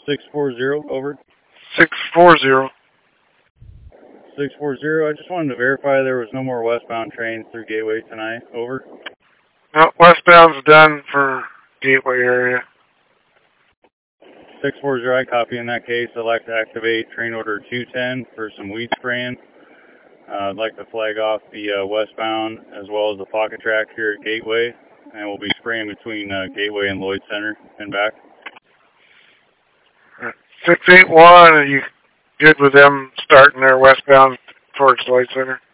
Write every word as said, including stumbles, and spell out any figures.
six four zero, over. six four zero. six four zero, I just wanted to verify there was no more westbound trains through Gateway tonight, over. No, westbound's done for Gateway area. six four zero, I copy in that case. I'd like to activate train order two ten for some weed spraying. Uh, I'd like to flag off the uh, westbound as well as the pocket track here at Gateway, and we'll be spraying between uh, Gateway and Lloyd Center and back. six eight one, are you good with them starting their westbound towards Lloyd Center?